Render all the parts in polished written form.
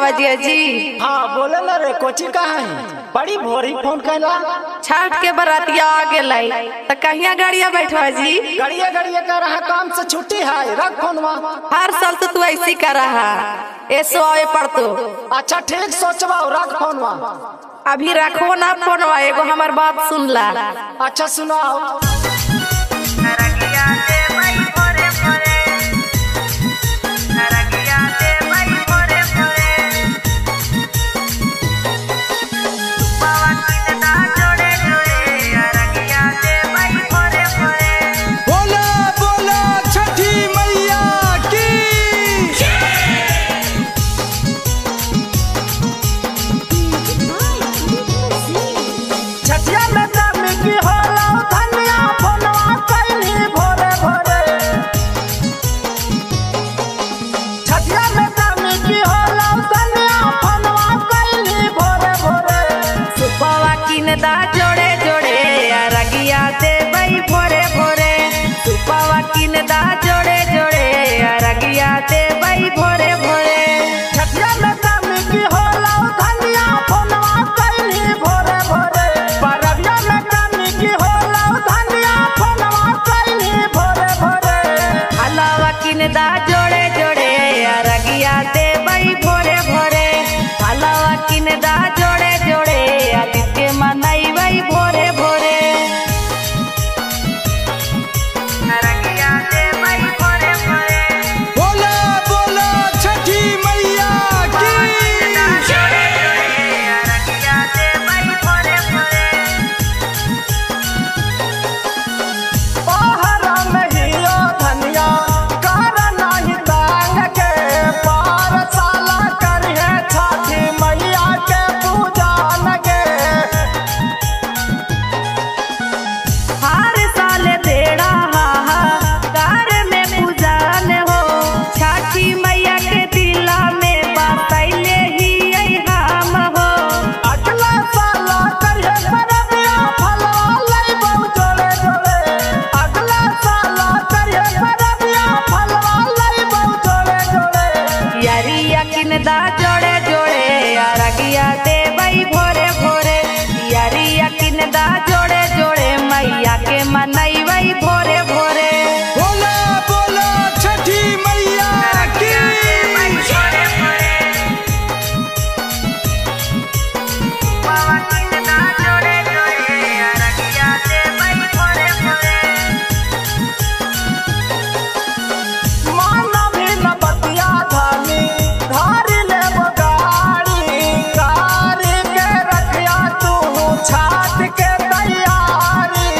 बजिया जी। हाँ बोले ना रे, कोची कहाँ है? बड़ी भोरी फोन कैला। छठ के बरातिया आ गेलै तो कहिया गाड़िया बैठवा जी। गड़िया गड़िया कर रहा, काम से छुट्टी है, रख फोनवा। हर साल तो तू ऐसी कर रहा, ऐसो आवे पड़तो। अच्छा ठीक सोचवा, रख फोनवा। अभी रखो ना फोनवा, एगो हमार बात सुन ला। अच्छा सुनाओ। जोड़े जोड़े अरगिया दे बई भोरे भोरे, सुपावा किन दा जोड़े जोड़े अरगिया दे बई भोरे भोरे। छठिया में दामी की होला धनिया फोनवा कैली भोरे भोरे, परबिया में दामी की होला धनिया फोनवा कैली भोरे भोरे। हलावा किन दा जोड़े जोड़े अरगिया दे बई भोरे भोरे, हलावा किन दा जोड़े जोड़े आदित्य मनाई बई भोरे भोरे। अरगिया दे बई भोरे भोरे, बोला बोला छठी मैया की। जोड़े जोड़े अरगिया दे बई भोरे भोरे। पहरा में हियो धनिया कर नहीं तांग के, पार साला करिए छठी मैया के पूजा लगे। हर साल देड़ा हाहाकार में पूजन हो, छठी मैया के दिला में बतैले ही हम हो। अगला साला करिए परबिया फलवा लइबौ जोड़े जोड़े, अगला साला करिए परबिया फलवा लइबौ जोड़े जोड़े। यारिया किन दा जोड़े जोड़े अरगिया दे बई भोरे भोरे, यारिया किन दा जोड़े जोड़े मैया के मनई बई भोरे भोरे। बोला बोला छठी मैया की। माना भी न बतिया धानी, धारी लेबो गाड़ी, कारी के रखिया तू छात के तैयारी।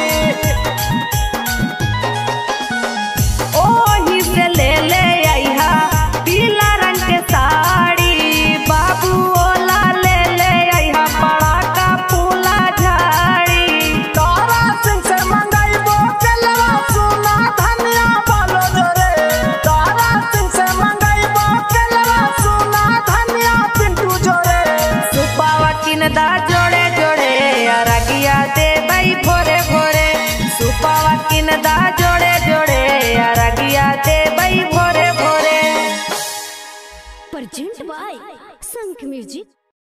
ओही से ले ले आइहा पीला रंग के साड़ी, बाबू ओला ले ले आइहा बड़ा का फूला झाड़ी। तारा सिंह से मंगाइबो केलवा सुना धनिया बालो जोरे, तारा सिंह से मंगाइबो केलवा सुना धनिया पिंटू जोरे। सुपावा किन दा जोड़े जोड़े अरगिया दे बई भोरे भोरे, सुपावा किन दा जोड़े जोड़े अरगिया दे बई भोरे भोरे। Present by Sank Music.